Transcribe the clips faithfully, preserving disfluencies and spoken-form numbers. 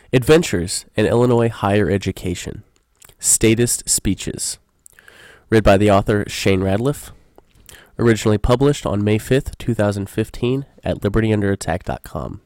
Adventures in Illinois Higher Education, Statist Speeches, read by the author Shane Radliff, originally published on May fifth, twenty fifteen at liberty under attack dot com.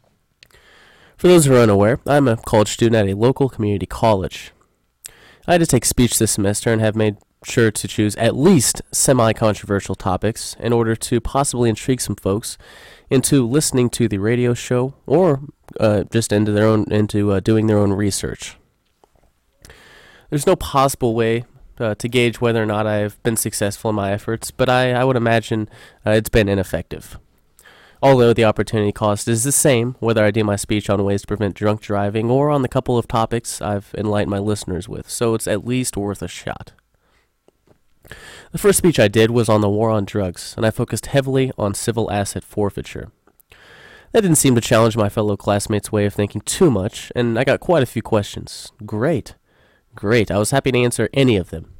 For those who are unaware, I'm a college student at a local community college. I had to take speech this semester and have made sure to choose at least semi-controversial topics in order to possibly intrigue some folks into listening to the radio show or uh, just into their own into uh, doing their own research. There's no possible way uh, to gauge whether or not I've been successful in my efforts, but I, I would imagine uh, it's been ineffective. Although the opportunity cost is the same, whether I do my speech on ways to prevent drunk driving or on the couple of topics I've enlightened my listeners with, so it's at least worth a shot. The first speech I did was on the war on drugs, and I focused heavily on civil asset forfeiture. That didn't seem to challenge my fellow classmates' way of thinking too much, and I got quite a few questions. Great. Great. I was happy to answer any of them.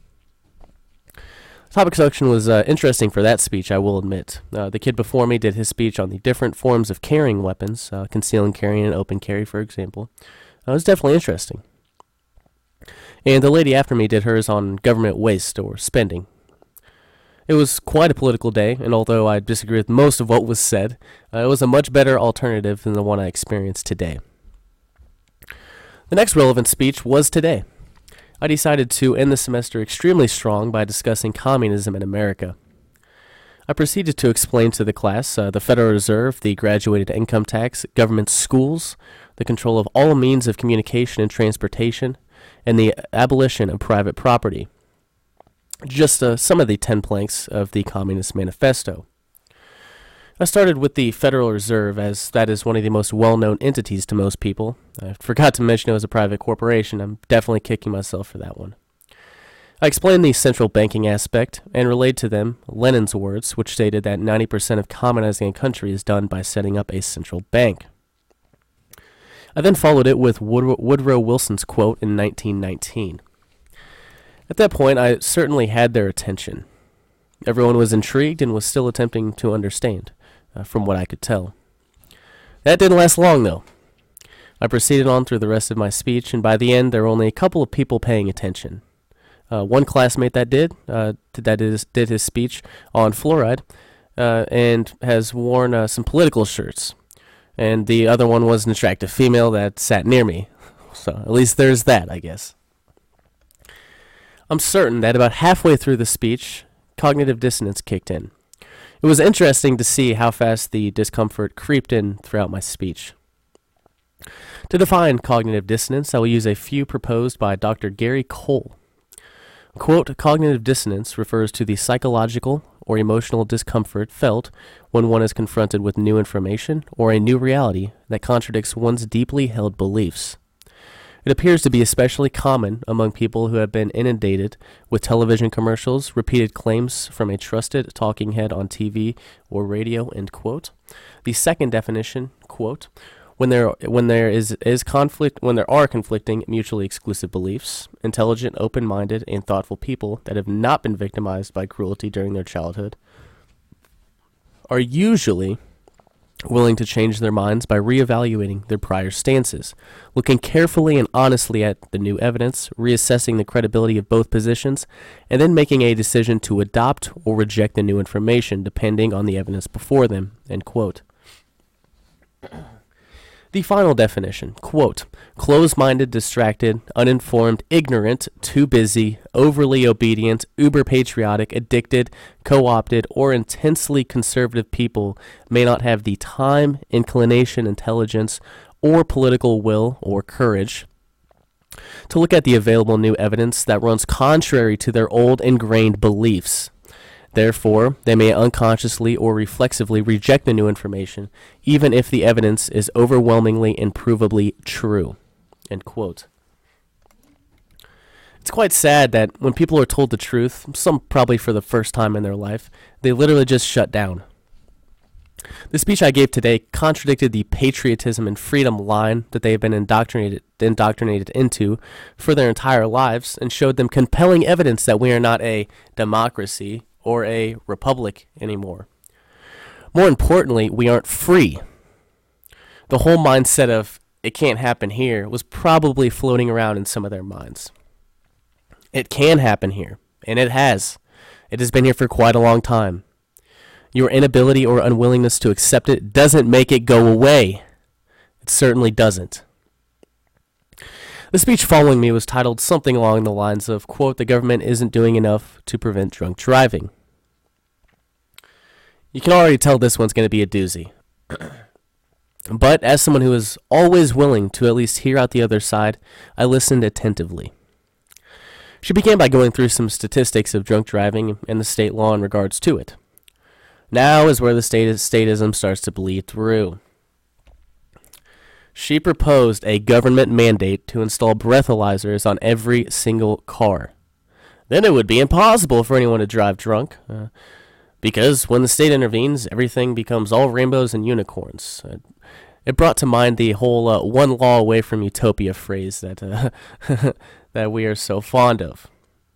Topic selection was uh, interesting for that speech, I will admit. Uh, the kid before me did his speech on the different forms of carrying weapons, uh, conceal and carry and open carry, for example. Uh, it was definitely interesting. And the lady after me did hers on government waste or spending. It was quite a political day, and although I disagree with most of what was said, uh, it was a much better alternative than the one I experienced today. The next relevant speech was today. I decided to end the semester extremely strong by discussing communism in America. I proceeded to explain to the class uh, the Federal Reserve, the graduated income tax, government schools, the control of all means of communication and transportation, and the abolition of private property. Just uh, some of the ten planks of the Communist Manifesto. I started with the Federal Reserve, as that is one of the most well-known entities to most people. I forgot to mention it was a private corporation. I'm definitely kicking myself for that one. I explained the central banking aspect and relayed to them Lenin's words, which stated that ninety percent of communizing a country is done by setting up a central bank. I then followed it with Woodrow, Woodrow Wilson's quote in nineteen nineteen. At that point, I certainly had their attention. Everyone was intrigued and was still attempting to understand, uh, from what I could tell. That didn't last long, though. I proceeded on through the rest of my speech, and by the end, there were only a couple of people paying attention. Uh, one classmate that did, uh, that is, did his speech on fluoride, uh, and has worn uh, some political shirts. And the other one was an attractive female that sat near me. So at least there's that, I guess. I'm certain that about halfway through the speech, cognitive dissonance kicked in. It was interesting to see how fast the discomfort creeped in throughout my speech. To define cognitive dissonance, I will use a few proposed by Doctor Gary Cole. Quote, cognitive dissonance refers to the psychological or emotional discomfort felt when one is confronted with new information or a new reality that contradicts one's deeply held beliefs. It appears to be especially common among people who have been inundated with television commercials, repeated claims from a trusted talking head on T V or radio, end quote. The second definition, quote, when there when there is, is conflict when there are conflicting, mutually exclusive beliefs, intelligent, open-minded, and thoughtful people that have not been victimized by cruelty during their childhood are usually willing to change their minds by reevaluating their prior stances, looking carefully and honestly at the new evidence, reassessing the credibility of both positions, and then making a decision to adopt or reject the new information depending on the evidence before them, end quote. The final definition, quote, close-minded, distracted, uninformed, ignorant, too busy, overly obedient, uber-patriotic, addicted, co-opted, or intensely conservative people may not have the time, inclination, intelligence, or political will or courage to look at the available new evidence that runs contrary to their old ingrained beliefs. Therefore, they may unconsciously or reflexively reject the new information, even if the evidence is overwhelmingly and provably true. End quote. It's quite sad that when people are told the truth, some probably for the first time in their life, they literally just shut down. The speech I gave today contradicted the patriotism and freedom line that they have been indoctrinated, indoctrinated into for their entire lives and showed them compelling evidence that we are not a democracy or a republic anymore. More importantly, we aren't free. The whole mindset of "It can't happen here" was probably floating around in some of their minds. It can happen here, and it has. It has been here for quite a long time. Your inability or unwillingness to accept it doesn't make it go away. It certainly doesn't. The speech following me was titled something along the lines of, quote, "The government isn't doing enough to prevent drunk driving." You can already tell this one's going to be a doozy. But as someone who is always willing to at least hear out the other side, I listened attentively. She began by going through some statistics of drunk driving and the state law in regards to it. Now is where the state statism starts to bleed through. She proposed a government mandate to install breathalyzers on every single car. Then it would be impossible for anyone to drive drunk, uh, because when the state intervenes, everything becomes all rainbows and unicorns. Uh, it brought to mind the whole uh, one law away from utopia phrase that uh, that we are so fond of.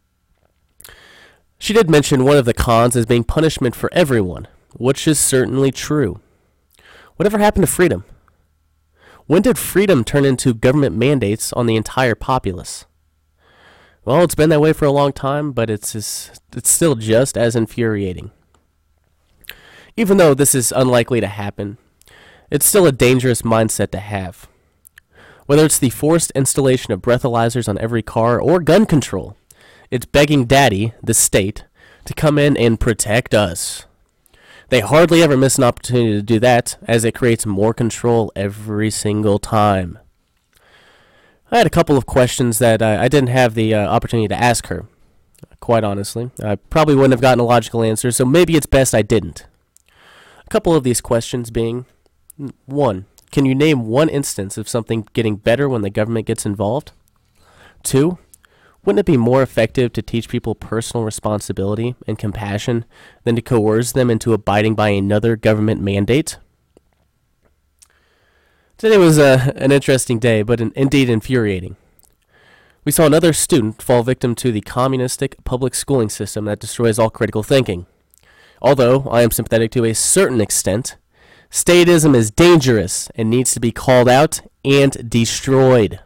She did mention one of the cons as being punishment for everyone, which is certainly true. Whatever happened to freedom? When did freedom turn into government mandates on the entire populace? Well, it's been that way for a long time, but it's just, it's still just as infuriating. Even though this is unlikely to happen, it's still a dangerous mindset to have. Whether it's the forced installation of breathalyzers on every car or gun control, it's begging Daddy, the state, to come in and protect us. They hardly ever miss an opportunity to do that, as it creates more control every single time. I had a couple of questions that uh, I didn't have the uh, opportunity to ask her, quite honestly. I probably wouldn't have gotten a logical answer, so maybe it's best I didn't. A couple of these questions being, one, can you name one instance of something getting better when the government gets involved? Two, wouldn't it be more effective to teach people personal responsibility and compassion than to coerce them into abiding by another government mandate? Today was uh, an interesting day, but an, indeed infuriating. We saw another student fall victim to the communistic public schooling system that destroys all critical thinking. Although I am sympathetic to a certain extent, statism is dangerous and needs to be called out and destroyed.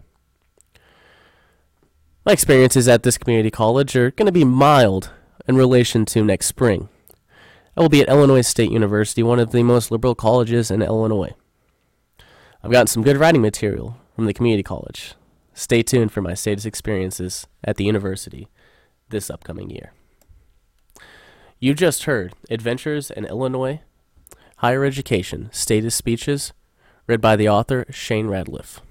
My experiences at this community college are going to be mild in relation to next spring. I will be at Illinois State University, one of the most liberal colleges in Illinois. I've gotten some good writing material from the community college. Stay tuned for my status experiences at the university this upcoming year. You just heard Adventures in Illinois Higher Education, Status Speeches, read by the author Shane Radliff.